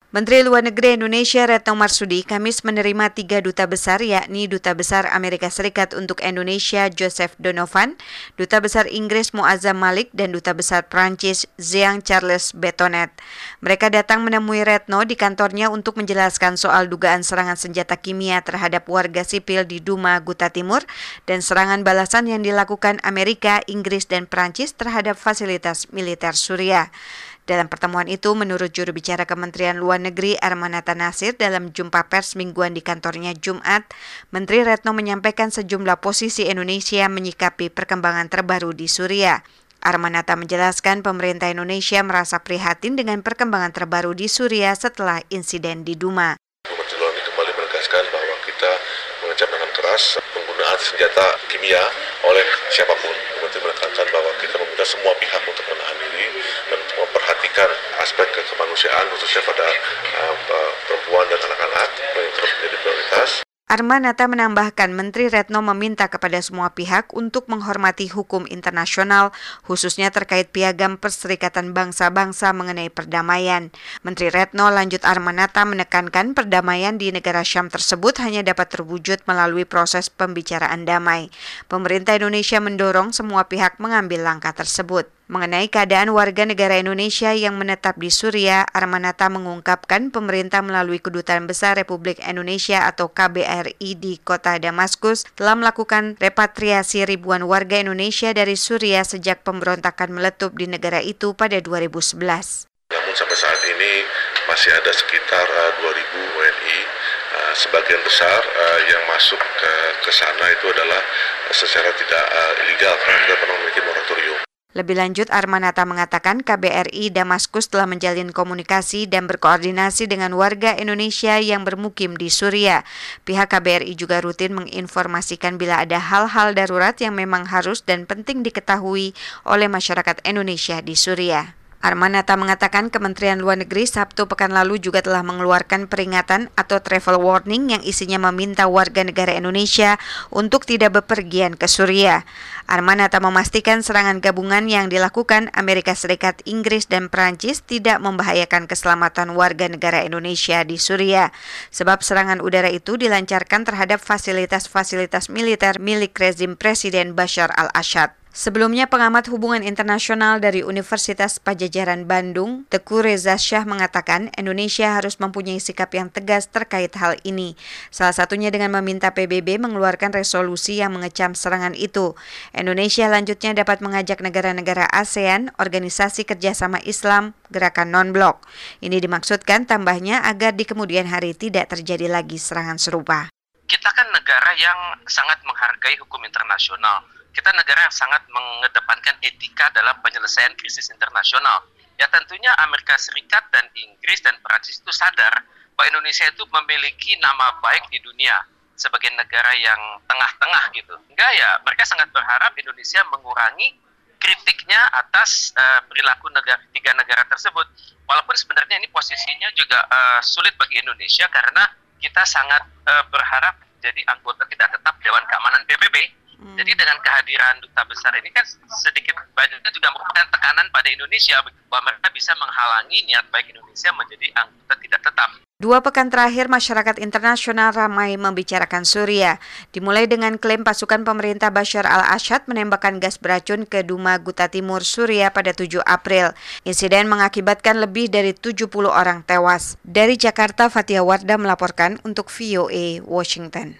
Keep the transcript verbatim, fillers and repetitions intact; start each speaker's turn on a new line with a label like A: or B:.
A: Menteri Luar Negeri Indonesia Retno Marsudi Kamis menerima tiga duta besar, yakni Duta Besar Amerika Serikat untuk Indonesia Joseph Donovan, Duta Besar Inggris Muazzam Malik, dan Duta Besar Prancis Jean-Charles Betonet. Mereka datang menemui Retno di kantornya untuk menjelaskan soal dugaan serangan senjata kimia terhadap warga sipil di Duma, Guta Timur, dan serangan balasan yang dilakukan Amerika, Inggris, dan Prancis terhadap fasilitas militer Suriah. Dalam pertemuan itu, menurut juru bicara Kementerian Luar Negeri Armanata Nasir dalam jumpa pers mingguan di kantornya Jumat, Menteri Retno menyampaikan sejumlah posisi Indonesia menyikapi perkembangan terbaru di Suriah. Armanata menjelaskan pemerintah Indonesia merasa prihatin dengan perkembangan terbaru di Suriah setelah insiden di Duma.
B: Menteri Luar Negeri kembali menegaskan bahwa kita mengecam dengan keras penggunaan senjata kimia oleh siapapun. Menteri menekankan bahwa kita meminta semua pihak untuk menahan diri dan memperhatikan aspek kemanusiaan khususnya pada uh, perempuan dan anak-anak yang terus menjadi prioritas.
A: Armanata menambahkan Menteri Retno meminta kepada semua pihak untuk menghormati hukum internasional, khususnya terkait piagam Perserikatan Bangsa-Bangsa mengenai perdamaian. Menteri Retno lanjut Armanata menekankan perdamaian di negara Syam tersebut hanya dapat terwujud melalui proses pembicaraan damai. Pemerintah Indonesia mendorong semua pihak mengambil langkah tersebut. Mengenai keadaan warga negara Indonesia yang menetap di Suriah, Armanata mengungkapkan pemerintah melalui Kedutaan Besar Republik Indonesia atau K B R I di kota Damaskus telah melakukan repatriasi ribuan warga Indonesia dari Suriah sejak pemberontakan meletup di negara itu pada dua ribu sebelas.
B: Namun sampai saat ini masih ada sekitar uh, dua ribu W N I. Uh, sebagian besar uh, yang masuk ke, ke sana itu adalah uh, secara tidak uh, ilegal karena kita pernah memiliki moratorium.
A: Lebih lanjut, Armanata mengatakan K B R I Damaskus telah menjalin komunikasi dan berkoordinasi dengan warga Indonesia yang bermukim di Suriah. Pihak K B R I juga rutin menginformasikan bila ada hal-hal darurat yang memang harus dan penting diketahui oleh masyarakat Indonesia di Suriah. Armanata mengatakan Kementerian Luar Negeri Sabtu pekan lalu juga telah mengeluarkan peringatan atau travel warning yang isinya meminta warga negara Indonesia untuk tidak bepergian ke Suriah. Armanata memastikan serangan gabungan yang dilakukan Amerika Serikat, Inggris, dan Prancis tidak membahayakan keselamatan warga negara Indonesia di Suriah, sebab serangan udara itu dilancarkan terhadap fasilitas-fasilitas militer milik rezim Presiden Bashar al-Assad. Sebelumnya, pengamat hubungan internasional dari Universitas Padjadjaran Bandung, Teguh Reza Shah mengatakan Indonesia harus mempunyai sikap yang tegas terkait hal ini. Salah satunya dengan meminta P B B mengeluarkan resolusi yang mengecam serangan itu. Indonesia lanjutnya dapat mengajak negara-negara ASEAN, Organisasi Kerjasama Islam, Gerakan Non-Blok. Ini dimaksudkan tambahnya agar di kemudian hari tidak terjadi lagi serangan serupa.
C: Kita kan negara yang sangat menghargai hukum internasional. Kita negara yang sangat mengedepankan etika dalam penyelesaian krisis internasional. Ya tentunya Amerika Serikat dan Inggris dan Prancis itu sadar bahwa Indonesia itu memiliki nama baik di dunia sebagai negara yang tengah-tengah gitu. Enggak ya, mereka sangat berharap Indonesia mengurangi kritiknya atas uh, perilaku negara, tiga negara tersebut. Walaupun sebenarnya ini posisinya juga uh, sulit bagi Indonesia karena kita sangat uh, berharap jadi anggota tidak tetap Dewan Keamanan P B B. Hmm. Jadi dengan kehadiran duta besar ini kan sedikit banyak juga merupakan tekanan pada Indonesia bahwa mereka bisa menghalangi niat baik Indonesia menjadi anggota tidak tetap.
A: Dua pekan terakhir, masyarakat internasional ramai membicarakan Suriah. Dimulai dengan klaim pasukan pemerintah Bashar al-Assad menembakkan gas beracun ke Duma, Guta Timur, Suriah pada tujuh April. Insiden mengakibatkan lebih dari tujuh puluh orang tewas. Dari Jakarta, Fathia Wardah melaporkan untuk V O A Washington.